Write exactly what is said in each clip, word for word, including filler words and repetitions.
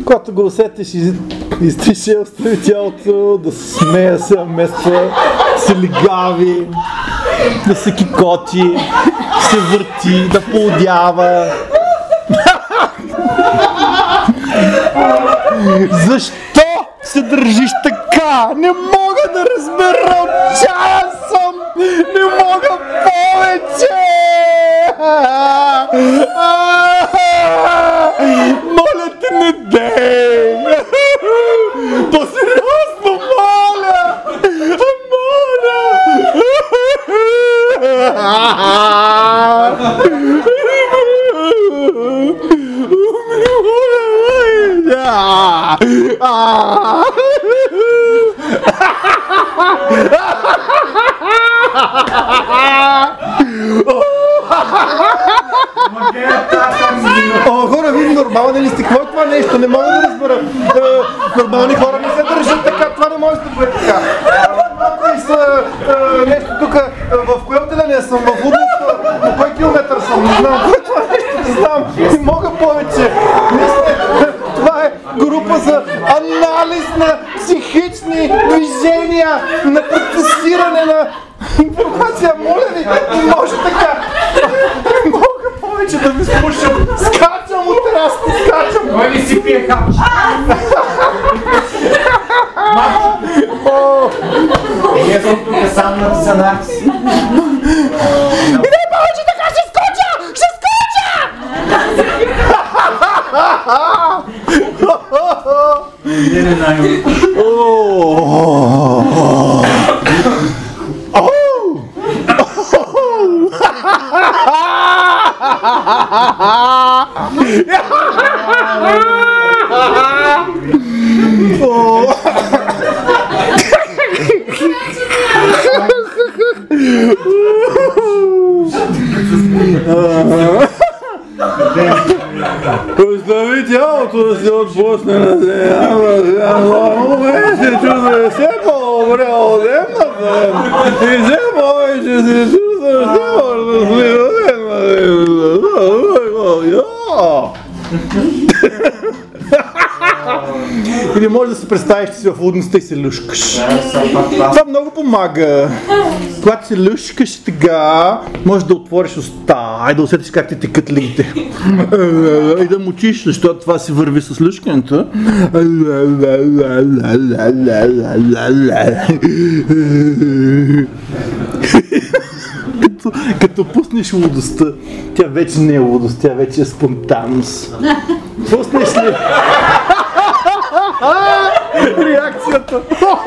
Когато го усетиш, из, изтреше, остави тялото, да се смее, да се намества, да се лигави, да се кикоти, да се върти, да поудява. Защо се държиш така? Не мога да разбера, отчаян съм! Не мога повече! Моля те, не дей! По-сериозно, моля! Моля! О, хора, вие нормални ли сте? Какво е това нещо? Не мога да разбера. Нормални хора не се държат така. Това не може да бъде така. Някои са нещо тук. В кое отделение съм? В Лудница? На кой километър съм? Не знам. Кое е това нещо? Не знам. Не мога повече. Това е група за анализ на психични движения, на процесиране на информация. Моля ви, не може така. Не мога повече да ви слушам. Скачам от терасата, скачам. Кой ли си пие хапче? Ние съм тук сам на санарци. И не повече така, ще скоча! Ще скоча! Не, не, най-много. Остави тялото да се отпусне на земята, се чувства все по-добре от земната и все повече се чувства все по-добре от земната. Или може да се представиш, че си в лудницата и се люшкаш. Това много помага. Когато се люшкаш така, може да отвориш уста и да усетиш как ти текат лигите. И да мучиш, защото това си върви с люшкането. Като, като пуснеш лудостта, тя вече не е лудост, тя вече е спонтанност. Пуснеш ли? Реакцията.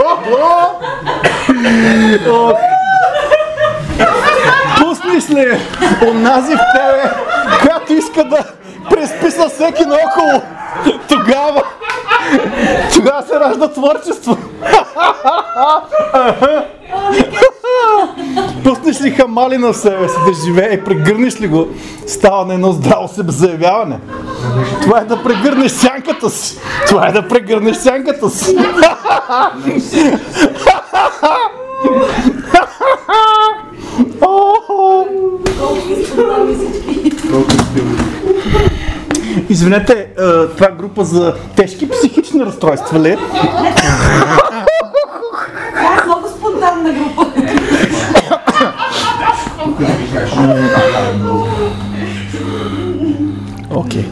Пуснеш ли онази в тебе, която иска да преспи със всеки наоколо? Тогава, тогава се ражда творчество. Пуснеш ли хамалина в себе си да живее и прегърнеш ли го, става на едно здраво себезаявяване. Това е да прегърнеш сянката си. Това е да прегърнеш сянката си. Извинете, това е група за тежки психични разстройства ли? Това е много спонтанна група. Окей.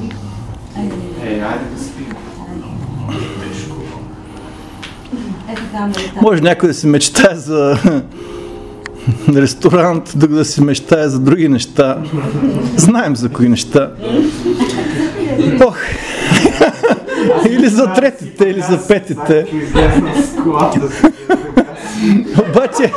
Може някой да си мечтае за ресторант, друг да си мечтае за други неща. Знаем за кои неща. Ох. Или за третите, или за петите. Обаче...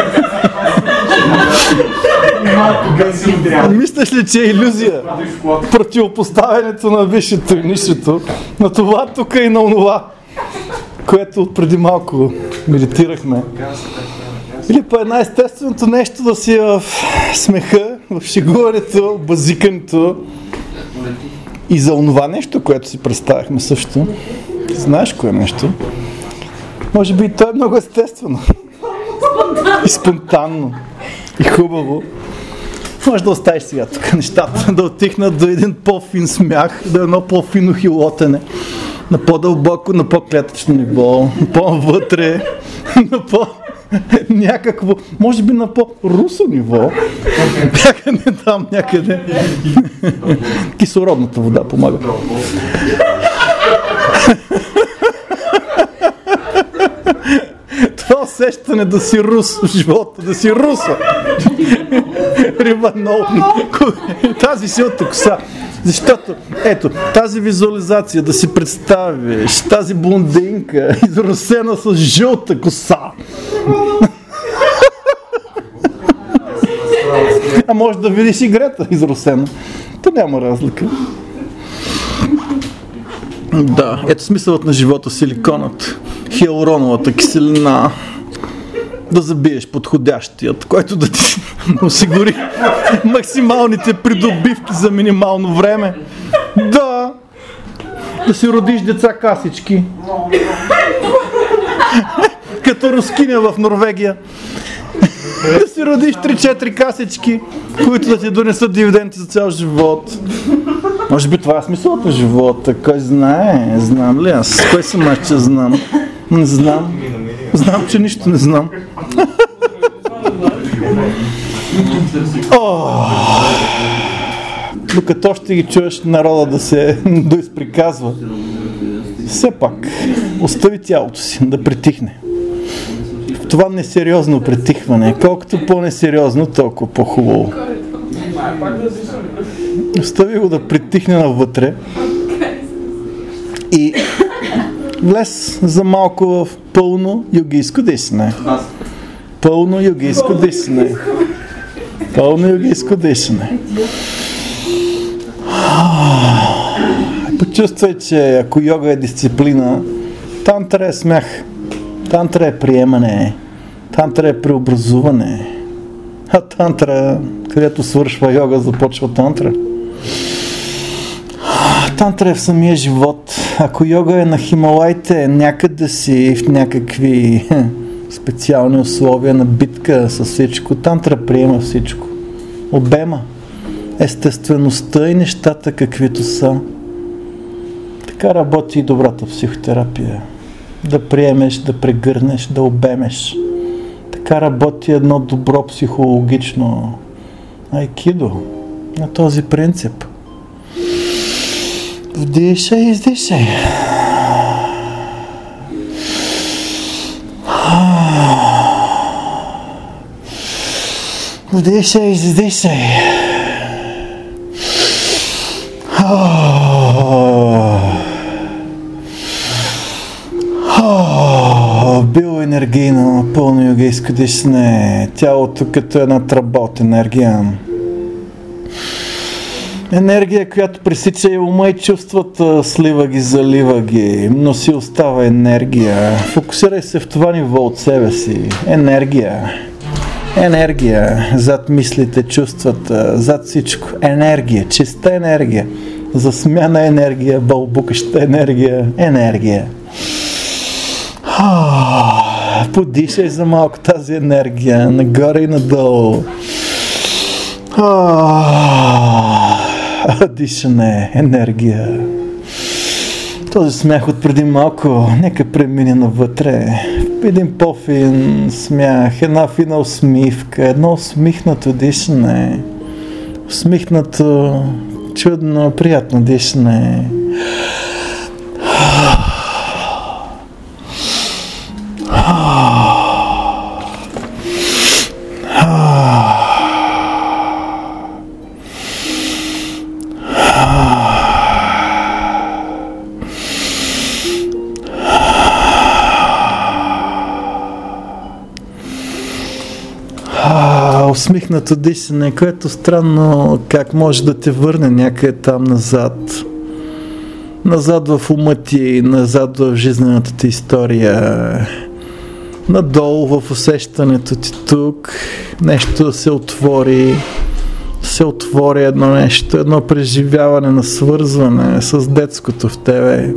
Мислиш ли, че е илюзия противопоставянето на висшето и нишето, на това тук и на онова, което преди малко медитирахме? Или по една естественото нещо да си в смеха, в шегуването, базикането и за онова нещо, което си представяхме също. Знаеш кое нещо? Може би и то е много естествено. И спонтанно. И хубаво. Може да оставиш сега тук нещата, да отихнат до един по-фин смях, до едно по-фино хилотене. на по-дълбоко, на по-клетъчно ниво, на по-вътре, на по- някакво, може би на по-русо ниво, някъде там, някъде. Кислородната вода помага. Това усещане да си рус в живота, да си руса. Риба много. Тази силата коса. Защото, ето, тази визуализация, да си представиш, тази блондинка, изрусена с жълта коса. А може да видиш и Грета изрусена. То няма разлика. Да, ето смисълът на живота, силиконът, хиалуроновата киселина, да забиеш подходящият, който да ти осигури максималните придобивки за минимално време. Да, да си родиш деца касички, като рускиня в Норвегия. Да си родиш три-четири касички, които да ти донесат дивиденти за цял живот. Може би това е смисълът на живота. Кой знае? Знам ли аз? Кой съм аз, че знам? Не знам. Знам, че нищо не знам. Докато ще ги чуеш народа да се доизприказва, все пак остави тялото си да притихне. В това несериозно притихване, колкото по-несериозно, толкова по-хубаво. Остави го да притихне навътре и влез за малко в пълно йогийско дишане. Пълно йогийско дишане. Пълно йогийско дишане. Почувствай, че ако йога е дисциплина, тантра е смях, тантра е приемане, тантра е преобразуване, а тантра, където свършва йога, започва тантра. Тантра е в самия живот. Ако йога е на Хималайте, някъде си в някакви специални условия на битка с всичко, тантра приема всичко. Обема естествеността и нещата каквито са. Така работи и добрата психотерапия. Да приемеш, да прегърнеш, да обемеш. Така работи едно добро психологично айкидо на този принцип. Вдишай и издишай. Вдишай и издишай. Биоенергийно, пълно йогийско дишане. Тялото като една тръба от енергия. Енергия, която пресича и ума и чувствата, слива ги, залива ги, но си остава енергия. Фокусирай се в това ниво от себе си. Енергия. Енергия. Зад мислите, чувствата, зад всичко. Енергия. Чиста енергия. Засмяна енергия, бълбукаща енергия. Енергия. Подишай за малко тази енергия. Нагоре и надолу. Дишане, енергия. Този смях от преди малко, нека премине навътре. Един по-фин смях, една фина усмивка, едно усмихнато дишане. Усмихнато, чудно, приятно дишане. Усмихнато дишане, което странно как може да те върне някъде там назад. Назад в ума ти, назад в жизнената ти история. Надолу в усещането ти тук. Нещо се отвори. Се отвори едно нещо, едно преживяване на свързване с детското в тебе.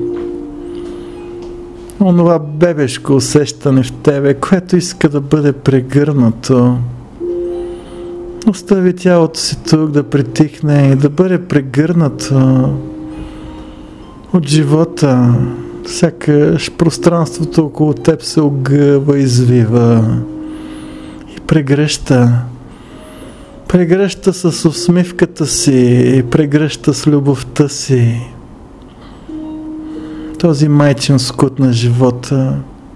Онова бебешко усещане в тебе, което иска да бъде прегърнато. Остави тялото си тук да притихне и да бъде прегърнато. от живота. Сякаш пространството около теб се огъва, извива и прегръща. Прегръща с усмивката си и прегръща с любовта си. Този майчин скут на живота.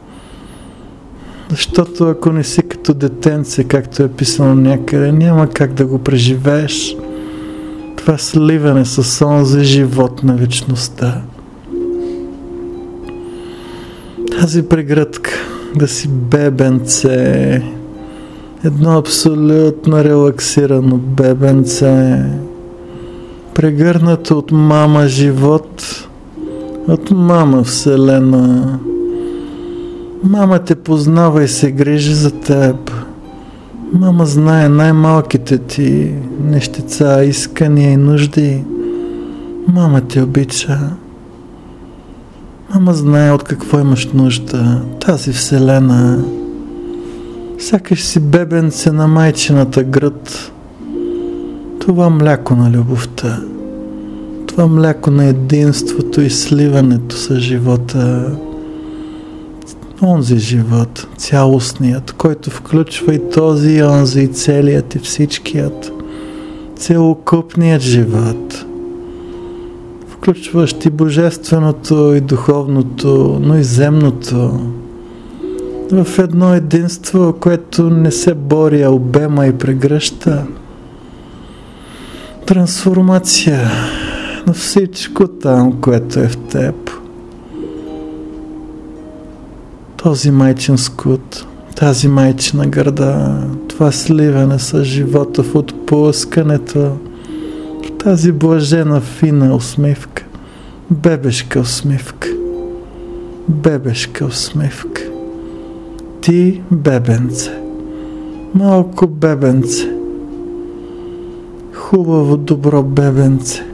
Защото ако не си като детенце, както е писано някъде, няма как да го преживееш. Това сливане с онзи живот на вечността. Тази прегръдка, да си бебенце, едно абсолютно релаксирано бебенце, прегърнато от мама живот, от мама вселена. Мама те познава и се грижи за теб. Мама знае най-малките ти нещица, искания и нужди. Мама те обича. Мама знае от какво имаш нужда. Тази вселена. Сякаш си бебенце на майчината гръд. Това мляко на любовта. Това мляко на единството и сливането с живота. Онзи живот, цялостният, който включва и този, и онзи, и целият, и всичкият. Целокупният живот. Включващ и божественото, и духовното, но и земното. В едно единство, което не се бори, а обема и прегръща. Трансформация на всичко там, което е в теб. Този майчин скут, тази майчина гърда, това сливане с живота в отпускането, тази блажена фина усмивка, бебешка усмивка, бебешка усмивка. Ти бебенце, малко бебенце, хубаво добро бебенце,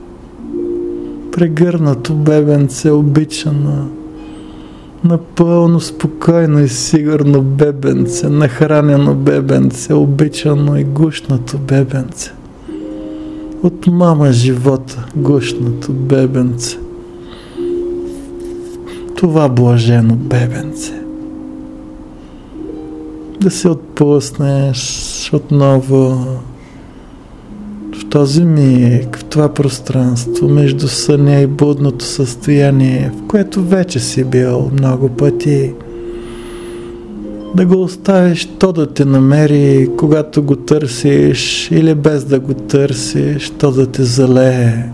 прегърнато бебенце, обичано, напълно спокойно и сигурно бебенце, нахранено бебенце, обичано и гушнато бебенце. От мама живота гушнато бебенце. Това блажено бебенце. Да се отпуснеш отново в този миг, в това пространство, между съня и будното състояние, в което вече си бил много пъти. Да го оставиш то да те намери, когато го търсиш, или без да го търсиш, то да те залее.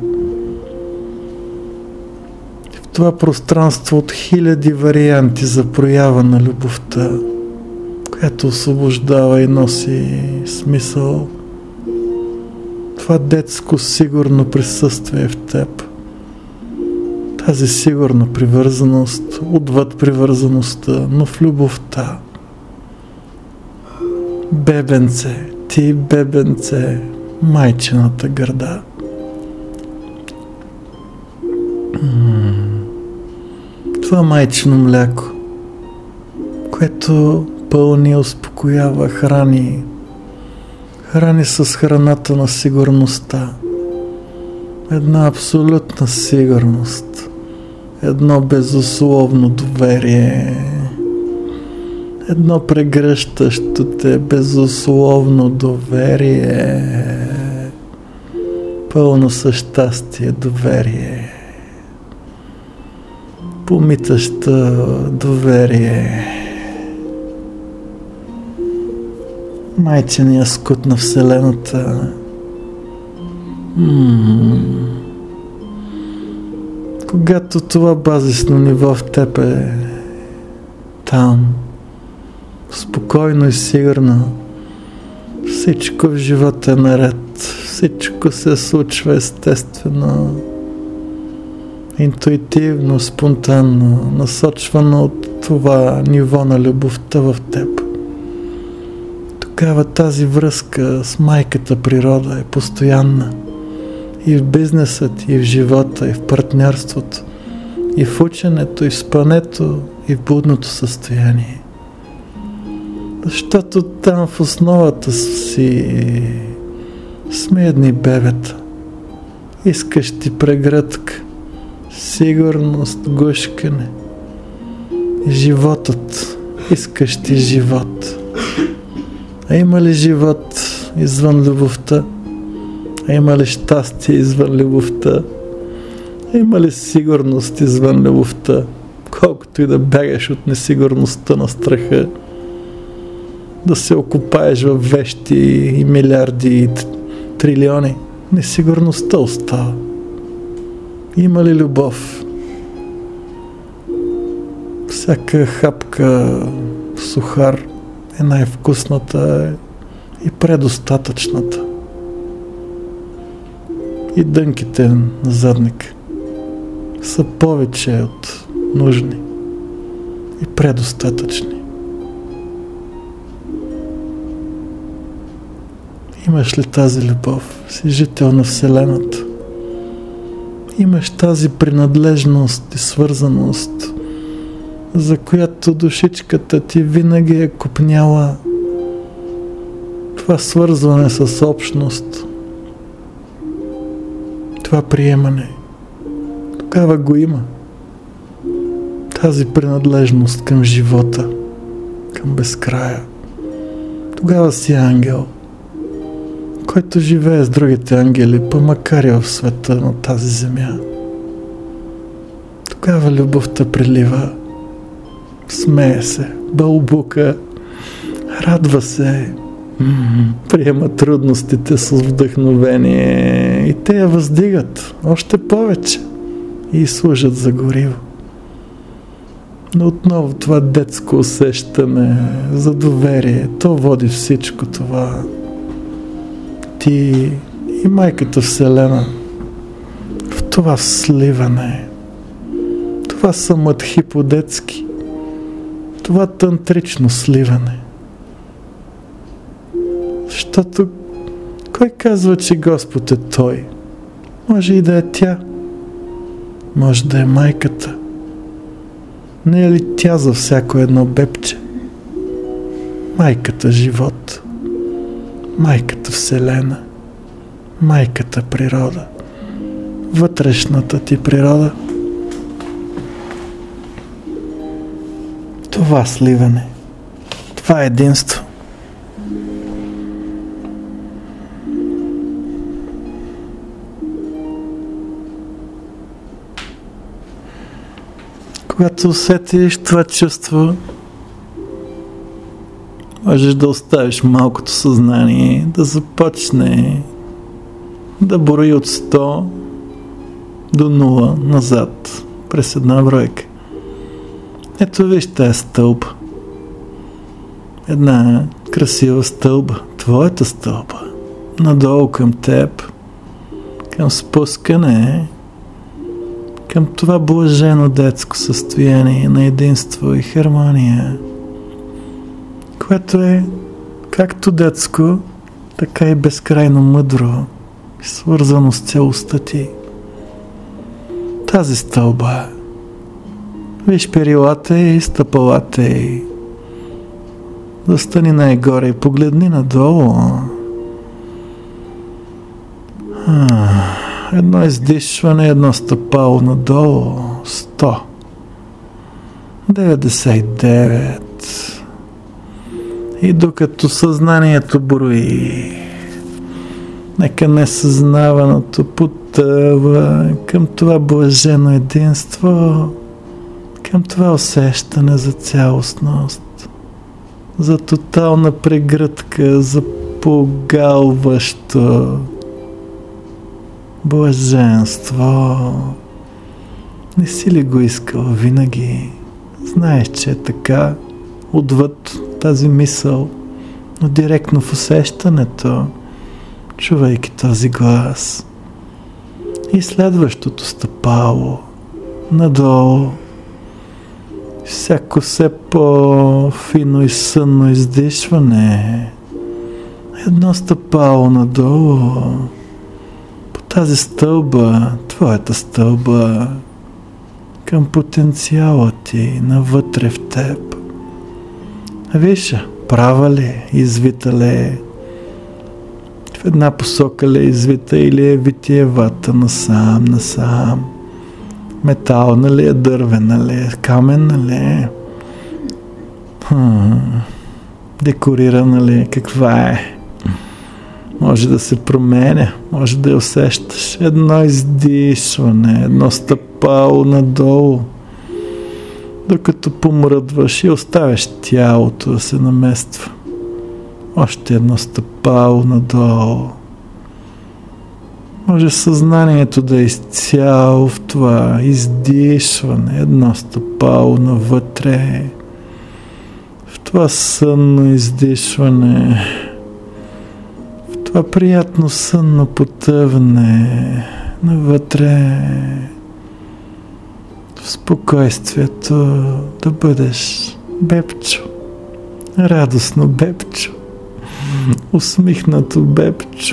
В това пространство от хиляди варианти за проява на любовта, която освобождава и носи смисъл. Това детско сигурно присъствие в теб. Тази сигурна привързаност, отвъд привързаността, но в любовта. Бебенце, ти бебенце, майчината гърда. Това майчино мляко, което пълни, успокоява, храни, храни с храната на сигурността. Една абсолютна сигурност, едно безусловно доверие, едно прегръщащо те безусловно доверие, пълно със щастие доверие, помитащо доверие. Майчиния скут на Вселената. М-м-м. Когато това базисно ниво в теб е там, спокойно и сигурно, всичко в живота е наред, всичко се случва естествено, интуитивно, спонтанно, насочвано от това ниво на любовта в теб. Тогава тази връзка с майката природа е постоянна. И в бизнесът, и в живота, и в партньорството, и в ученето, и в спането, и в будното състояние. Защото там в основата си сме едни бебета. Искаш ти прегръдка, сигурност, гушкане. Животът. Искаш ти живот. А има ли живот извън любовта? А има ли щастие извън любовта? А има ли сигурност извън любовта? Колкото и да бягаш от несигурността на страха, да се окупаеш в вещи и милиарди и трилиони, несигурността остава. Има ли любов? Всяка хапка сухар е най-вкусната и предостатъчната. И дънките на задник са повече от нужни и предостатъчни. Имаш ли тази любов? Си жител на Вселената. Имаш тази принадлежност и свързаност, за която душичката ти винаги е копняла. Това свързване с общност, това приемане, тогава го има. Тази принадлежност към живота, към безкрая. Тогава си ангел, който живее с другите ангели, па макар и в света на тази земя. Тогава любовта прилива, смее се, бълбука, радва се, м-м, приема трудностите с вдъхновение и те я въздигат още повече и служат за гориво. Но отново това детско усещане за доверие, то води всичко това. Ти и майката Вселена в това сливане, това самадхи по-детски, това тантрично сливане. Защото кой казва, че Господ е Той? Може и да е тя, може да е майката. Не е ли тя за всяко едно бебче? Майката живот, майката Вселена, майката природа, вътрешната ти природа. Това сливане, това единство. Когато усетиш това чувство, можеш да оставиш малкото съзнание да започне да брои от сто до нула назад през една бройка. Ето виж тая стълба. Една красива стълба, твоята стълба, надолу към теб, към спускане, към това блажено детско състояние на единство и хармония, което е както детско, така и безкрайно мъдро и свързано с целостта ти. Тази стълба, виж перилата и стъпалата и застани най-горе и погледни надолу. Едно издишване, едно стъпало надолу. Сто. Деветдесет и девет. И докато съзнанието брои, нека несъзнаваното потъва към това блажено единство, към това усещане за цялостност, за тотална прегръдка, за погалващо блаженство. Не си ли го искал винаги? Знаеш, че е така, отвъд тази мисъл, но директно в усещането, чувайки този глас. И следващото стъпало, надолу, всяко все по-фино и сънно издишване, едно стъпало надолу, по тази стълба, твоята стълба, към потенциала ти навътре в теб. Виж, права ли, извита ли, в една посока ли извита или е витиевата насам, насам. Метал, нали е, дървен, нали е, камен, нали е. Хм. Декорира, нали, каква е. Може да се променя, може да я усещаш. Едно издишване, едно стъпало надолу. Докато помръдваш и оставяш тялото да се намества. Още едно стъпало надолу. Може съзнанието да е изцяло в това издишване, едно стъпало навътре. В това сънно издишване, в това приятно сънно потъване навътре, в спокойствието да бъдеш бебчо, радостно бебчо, усмихнато бебчо.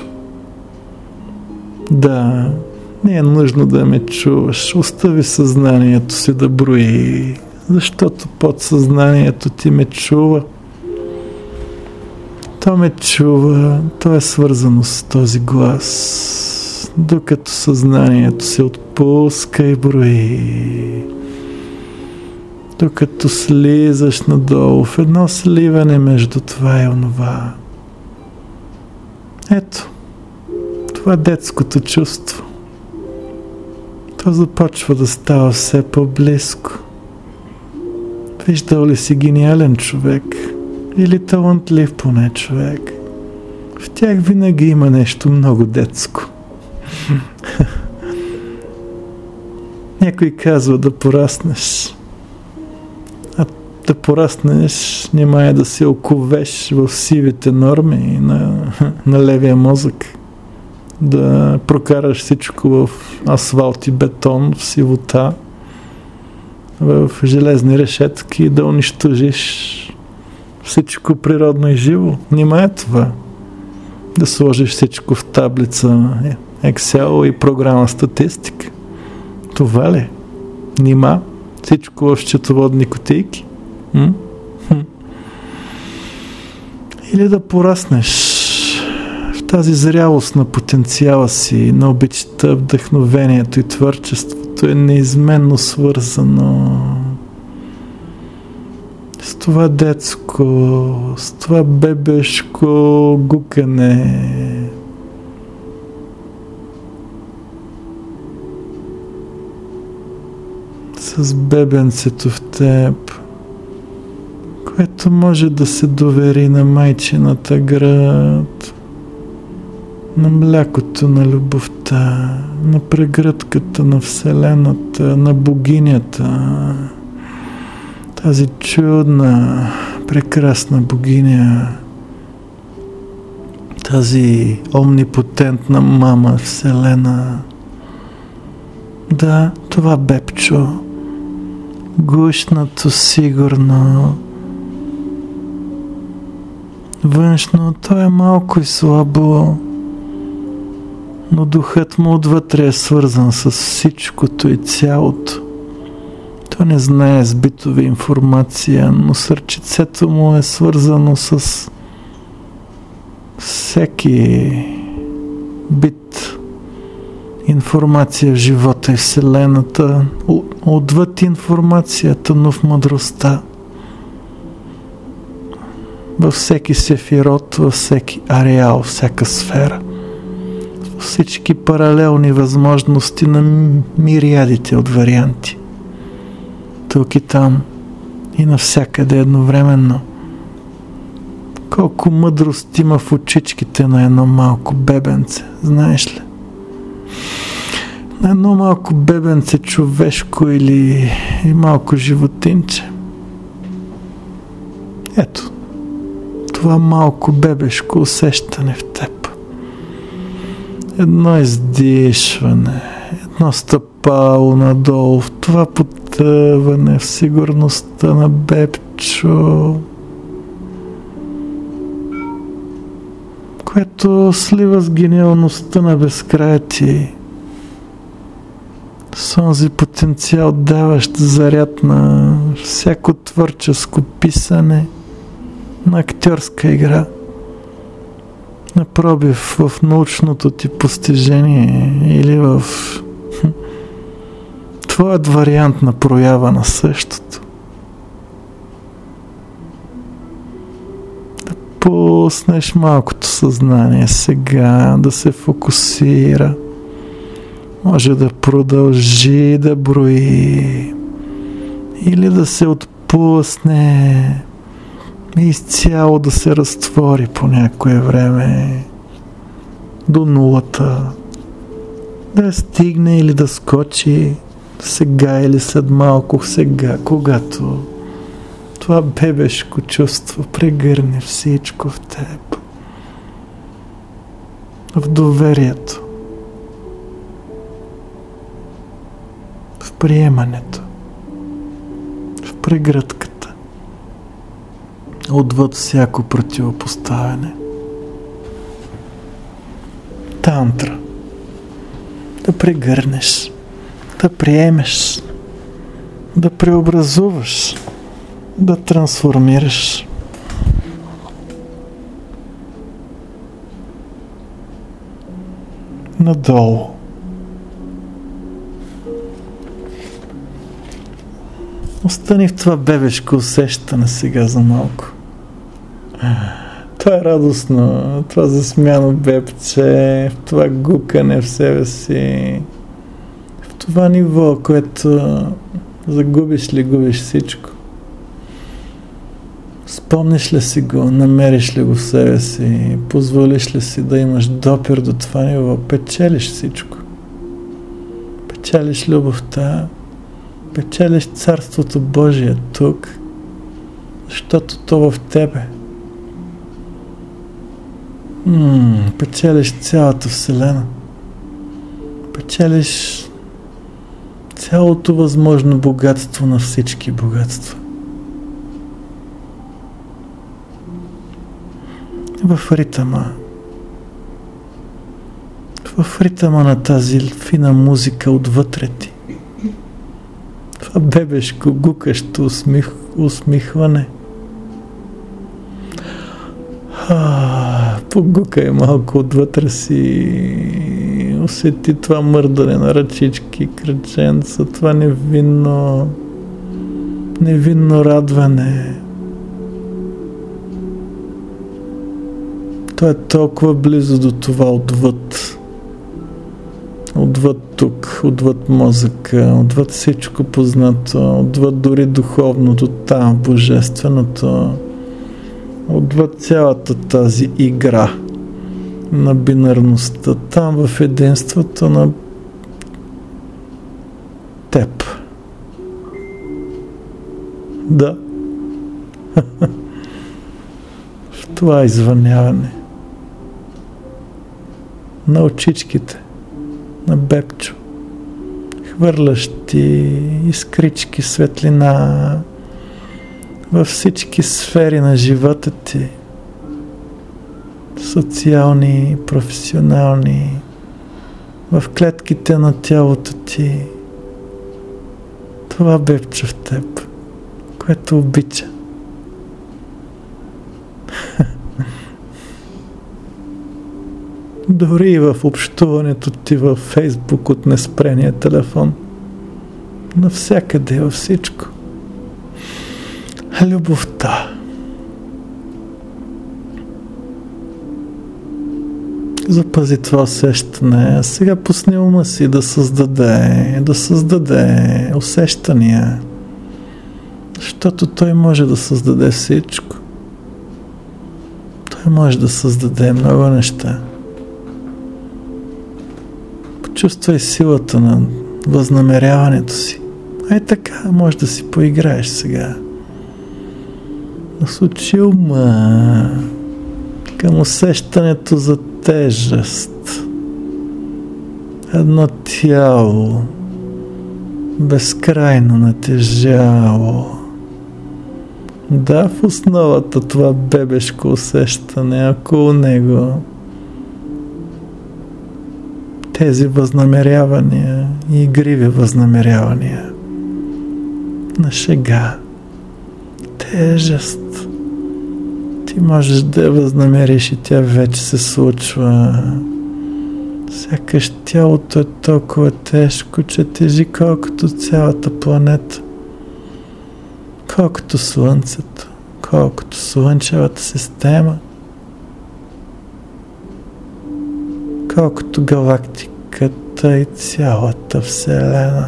Да, не е нужно да ме чуваш, остави съзнанието си да брои, защото подсъзнанието ти ме чува. То ме чува, то е свързано с този глас, докато съзнанието се отпуска и брои. Докато слизаш надолу в едно сливане между това и онова. Ето, това е детското чувство. То започва да става все по-близко. Виждал ли си гениален човек? Или талантлив поне човек? В тях винаги има нещо много детско. Някой казва да пораснеш. А да пораснеш няма е да се оковеш в сивите норми на, на левия мозък. Да прокараш всичко в асфалт и бетон, в сивота, в железни решетки, да унищожиш всичко природно и живо. Нима е това. Да сложиш всичко в таблица Excel и програма статистика. Това ли? Нима всичко в счетоводни кутийки? М? Хм. Или да пораснеш в тази зрялост на потенциала си, на обичта, вдъхновението и творчеството е неизменно свързано с това детско, с това бебешко гукане. С бебенцето в теб, което може да се довери на майчината град, на млякото на любовта, на прегръдката на Вселената, на богинята. Тази чудна, прекрасна богиня, тази омнипотентна мама Вселена. Да, това бебчо, гушнато, сигурно, външно то е малко и слабо, но духът му отвътре е свързан с всичкото и цялото. То не знае с битови информация, но сърчицето му е свързано с всеки бит информация в живота и Вселената, отвъд информацията, но в мъдростта. Във всеки сефирот, във всеки ареал, всяка сфера. Всички паралелни възможности на мириадите от варианти. Тук и там и навсякъде едновременно. Колко мъдрост има в очичките на едно малко бебенце, знаеш ли? На едно малко бебенце, човешко или и малко животинче. Ето, това малко бебешко усещане в теб. Едно издишване, едно стъпало надолу, в това потъване в сигурността на бебчо, което слива с гениалността на безкрая ти, с онзи потенциал, даващ заряд на всяко творческо писане, на актьорска игра, на пробив в научното ти постижение или в твоят вариант на проява на същото. Да пуснеш малкото съзнание сега, да се фокусира. Може да продължи да брои или да се отпусне и изцяло да се разтвори по някое време до нулата. Да стигне или да скочи сега или след малко, сега, когато това бебешко чувство прегърне всичко в теб. В доверието. В приемането. В прегръдката. Отвъд всяко противопоставяне. Тантра. Да прегърнеш. Да приемеш. Да преобразуваш. Да трансформираш. Надолу. Остани в това бебешко усещане сега за малко. Това е радостно, това засмяно бебче, в това гукане в себе си, в това ниво, което загубиш ли, губиш всичко. Спомниш ли си го, намериш ли го в себе си, позволиш ли си да имаш допир до това ниво, печелиш всичко. Печелиш любовта, печелиш Царството Божие тук, защото то в тебе. М-м, печелиш цялата Вселена. Печелиш цялото възможно богатство на всички богатства. В ритъма. В ритъма на тази фина музика отвътре ти. Това бебешко, гукащо усмих, усмихване. А, погукай малко отвътре си. Усети това мърдане на ръчички, кръченца, това невинно, невинно радване. То е толкова близо до това отвъд. Отвъд тук, отвъд мозъка, отвъд всичко познато, отвъд дори духовното, там божественото, отвъд цялата тази игра на бинарността, там в единството на теб. Да. В това извъняване на очичките на бебчо, хвърлящи искрички светлина във всички сфери на живота ти, социални, професионални, в клетките на тялото ти. Това бебчо в теб, което обича. Дори и в общуването ти във Фейсбук от неспрения телефон. Навсякъде, във всичко. Любовта. Запази това усещане. Сега пусни ума си да създаде, да създаде усещания. Защото той може да създаде всичко. Той може да създаде много неща. Почувствай силата на възнамеряването си. Ай така, може да си поиграеш сега. Насочи ума към усещането за тежест. Едно тяло безкрайно натежало. Да, в основата това бебешко усещане, около него тези възнамерявания, игриви възнамерявания на шега, тежест. Ти можеш да я възнамериш и тя вече се случва Сякаш тялото е толкова тежко, че тежи колкото цялата планета, колкото Слънцето, колкото Слънчевата система, колкото галактиката и цялата Вселена.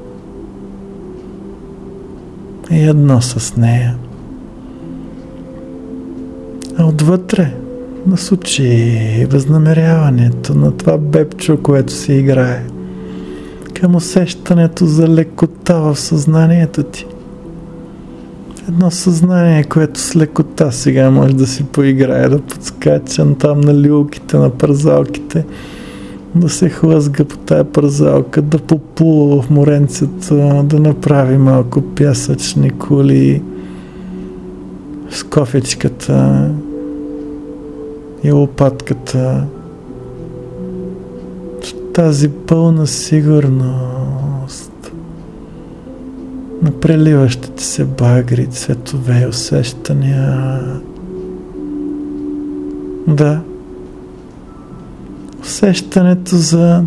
И едно с нея. А отвътре насочи възнамеряването на това бебчо, което се играе, към усещането за лекота в съзнанието ти. Едно съзнание, което с лекота сега може да си поиграе, да подскача там на люлките, на пързалките, да се хлъзга по тая пързалка, да поплува в моренцето, да направи малко пясъчни кули с кофечката и лопатката. Тази пълна сигурност на преливащите се багри, цветове и усещания. Да. Усещането за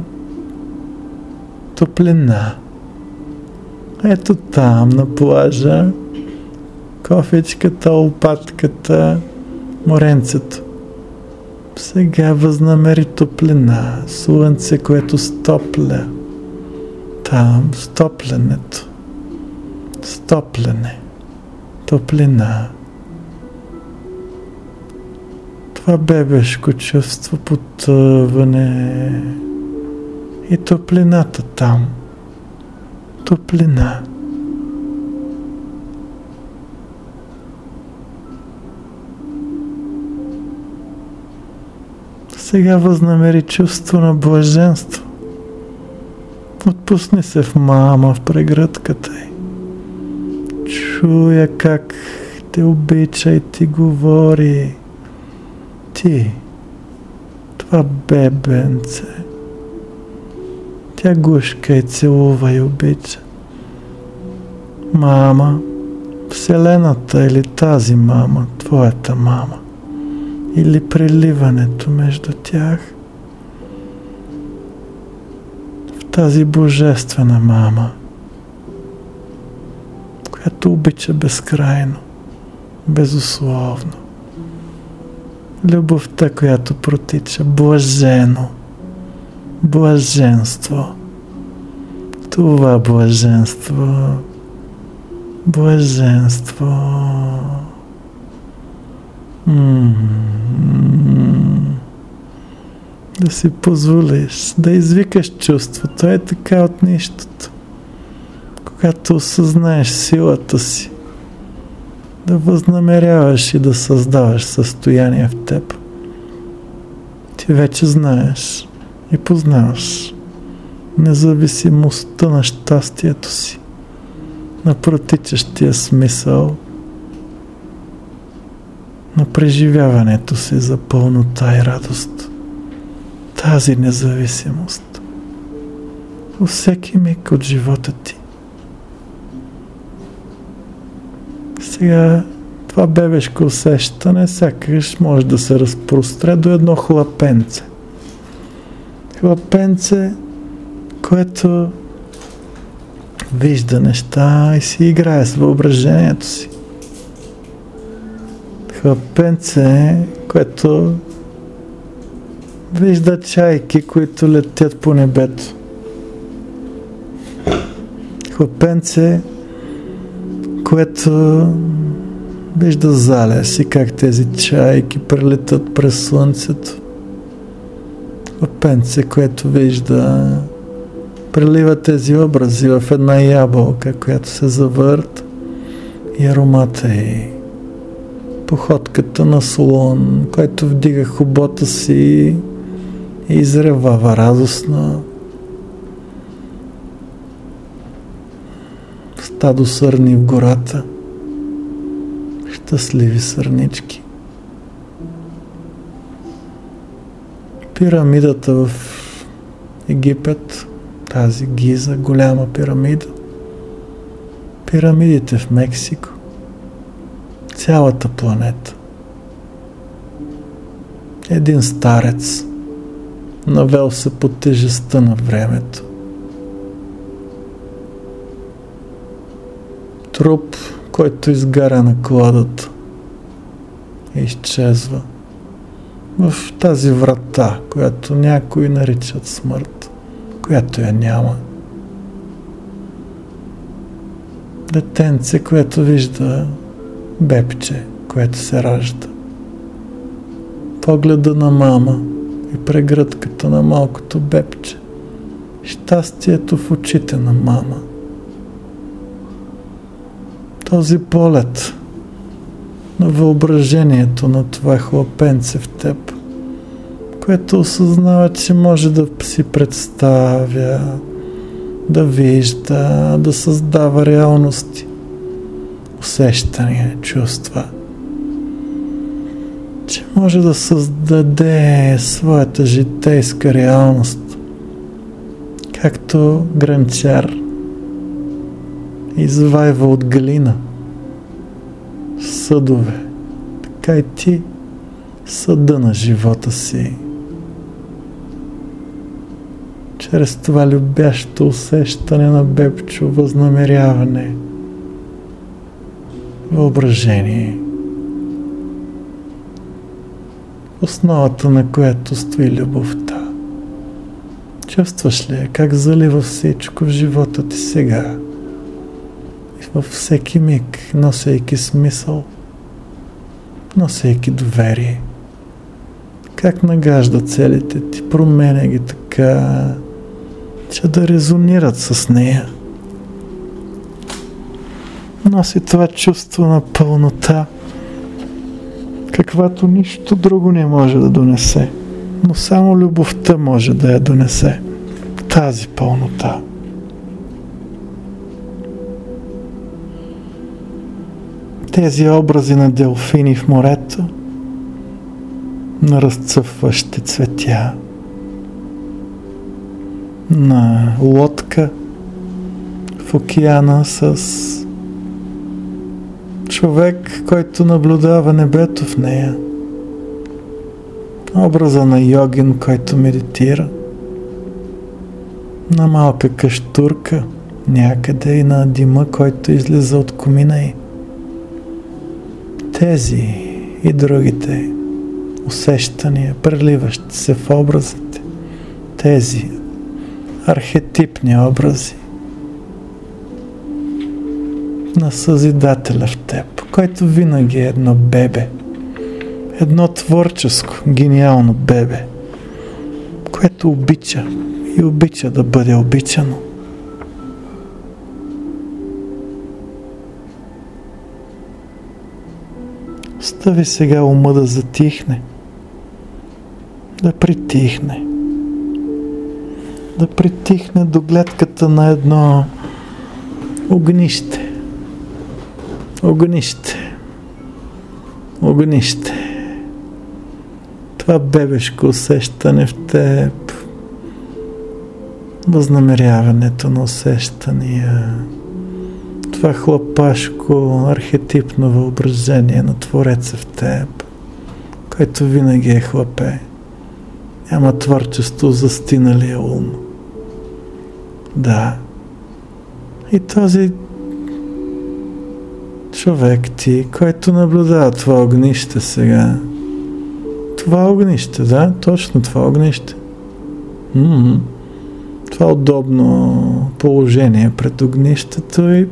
топлина. Ето там на плажа, кофечката, лопатката, моренцето. Сега възнамери топлина, слънце, което стопля. Там стопленето. Стоплене. Топлина. Това бебешко чувство потъване и топлината там. Топлина. Сега възнамери чувство на блаженство. Отпусни се в мама, в прегръдката й. Чуя как те обича и ти говори. Ти, това бебенце. Тя гушка и целува и обича. Мама, Вселената или тази мама, твоята мама. Или преливането между тях. В тази божествена мама, която обича безкрайно, безусловно. Любовта, която протича блажено, блаженство. Това блаженство, блаженство. М-м-м. Да си позволиш да извикаш чувството, е така от нищото. Когато осъзнаеш силата си, да възнамеряваш и да създаваш състояние в теб. Ти вече знаеш и познаваш независимостта на щастието си, на протичащия смисъл, на преживяването си за пълнота и радост. Тази независимост във всеки миг от живота ти. Сега това бебешко усещане сякаш може да се разпростре до едно хлапенце. Хлапенце, което вижда неща и си играе с въображението си. Хлапенце, което вижда чайки, които летят по небето. Хлапенце, което вижда залез и как тези чайки прелетат през слънцето. Хлапенце, което вижда прелива тези образи в една ябълка, която се завърта и аромата й. Походката на слон, който вдига хобота си и изревава радостно. Стадо сърни в гората. Щастливи сърнички. Пирамидата в Египет, тази Гиза, голяма пирамида. Пирамидите в Мексико. Цялата планета. Един старец навел се под тежестта на времето. Труп, който изгаря на кладата и изчезва в тази врата, която някои наричат смърт, която я няма. Детенце, което вижда бебче, което се ражда. Погледа на мама и прегръдката на малкото бебче. Щастието в очите на мама. Този полет на въображението на това хлапенце в теб, което осъзнава, че може да си представя, да вижда, да създава реалности, усещания, чувства, че може да създаде своята житейска реалност, както гранчар извайва от глина съдове, така и ти съда на живота си. Чрез това любящо усещане на бебчо възнамеряване, въображение, основата на което стои любовта. Чувстваш ли как залива всичко в живота ти сега? И във всеки миг, носейки смисъл, носейки доверие. Как нагажда целите ти, променя ги така, че да резонират с нея. Носи това чувство на пълнота, каквато нищо друго не може да донесе, но само любовта може да я донесе. Тази пълнота. Тези образи на делфини в морето, на разцъфващи цветя, на лодка в океана с човек, който наблюдава небето в нея, образа на йогин, който медитира, на малка каштурка някъде и на дима, който излиза от комина й. Тези и другите усещания, преливащи се в образите, тези архетипни образи на Съзидателя в теб, който винаги е едно бебе, едно творческо, гениално бебе, което обича и обича да бъде обичано. Остави сега ума да затихне, да притихне, да притихне до гледката на едно огнище, огнище, огнище. Това бебешко усещане в теб, възнамеряването на усещания, това хлапашко архетипно въображение на Твореца в теб, който винаги е хлапе. Няма творчество за стиналия ум. Да. И този човек ти, който наблюдава това огнище сега. Това огнище, да, точно това огнище. М-м-м. Това удобно положение пред огнището и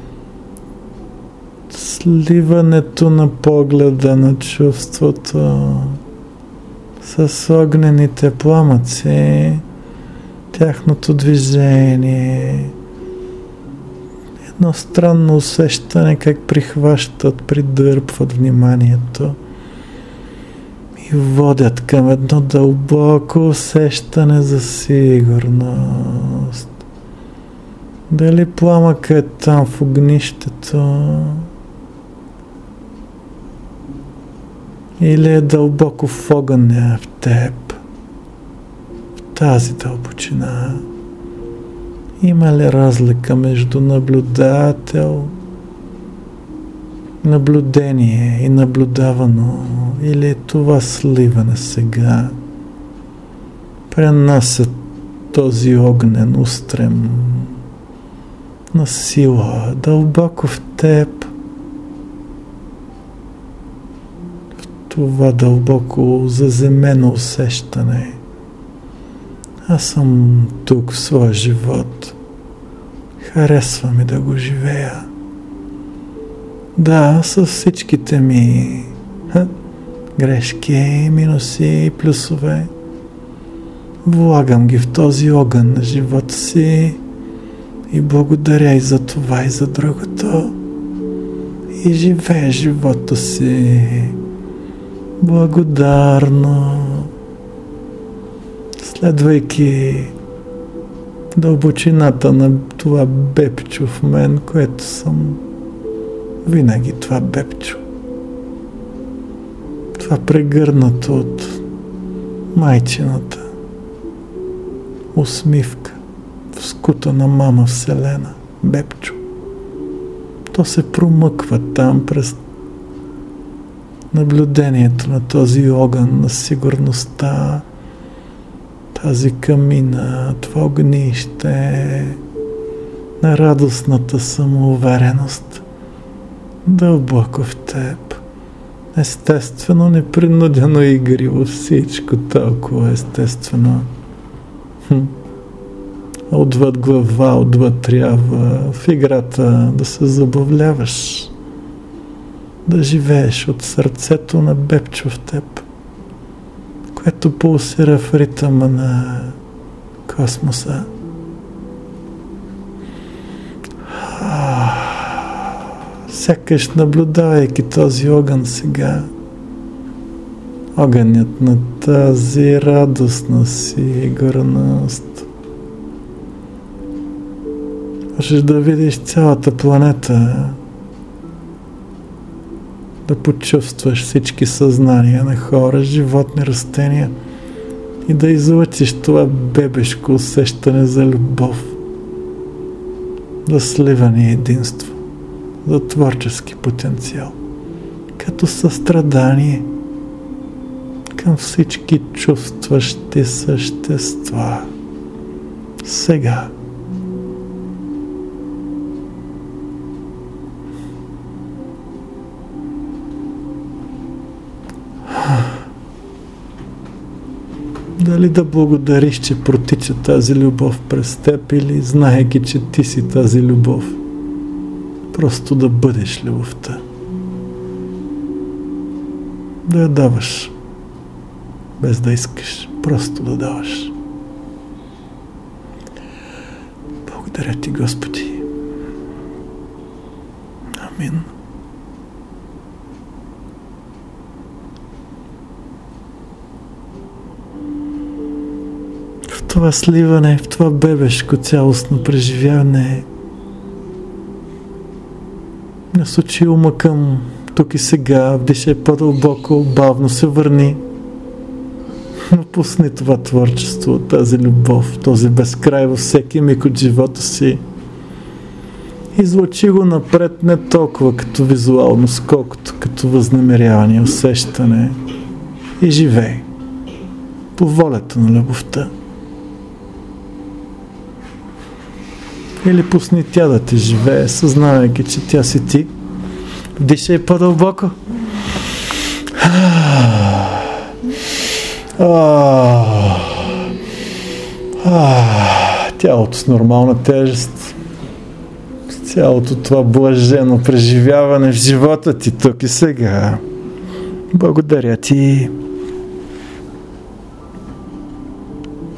сливането на погледа, на чувството с огнените пламъци, тяхното движение, едно странно усещане как прихващат, придърпват вниманието и водят към едно дълбоко усещане за сигурност. Дали пламъка е там в огнището или е дълбоко в огъня в теб, в тази дълбочина. Има ли разлика между наблюдател, наблюдение и наблюдавано, или е това сливане сега пренасят този огнен устрем на сила дълбоко в теб. В това дълбоко заземено усещане. Аз съм тук в своя живот. Харесва ми да го живея. Да, с всичките ми ха, грешки, минуси и плюсове. Влагам ги в този огън на живота си и благодаря и за това, и за другото. И живея живота си благодарно, следвайки дълбочината на това бебчо в мен, което съм винаги това бебчо. Това прегърнато от майчината усмивка, вскутана мама Вселена, бебчо. То се промъква там през наблюдението на този огън на сигурността, тази камина, това огнище на радостната самоувереност дълбоко в теб. Естествено, непринудено игриво, всичко толкова естествено. Хм. Отвъд глава, отвъд трябва в играта да се забавляваш, да живееш от сърцето на бебчо в теб, което пулсира в ритъма на космоса. Сякаш наблюдавайки този огън сега, огънят на тази радостна сигурност. Можеш да видиш цялата планета, да почувстваш всички съзнания на хора, животни, растения и да излъчиш това бебешко усещане за любов, за сливане и единство, за творчески потенциал, като състрадание към всички чувстващи същества. Сега. Дали да благодариш, че протича тази любов през теб, или знаейки, че ти си тази любов, просто да бъдеш любовта. Да я даваш, без да искаш, просто да даваш. Благодаря ти, Господи. Амин. В това сливане, в това бебешко цялостно преживяване насочи ума към тук и сега, вдишай по-дълбоко, бавно се върни. Напусни това творчество, тази любов, този безкрай във всеки миг от живота си. Излъчи го напред не толкова като визуалност, колкото като възнамеряване, усещане. И живей по волята на любовта. Или пусни тя да ти живее, съзнавайки, че тя си ти. Вдишай по-дълбоко. Тялото с нормална тежест. С цялото това блажено преживяване в живота ти тук и сега. Благодаря ти.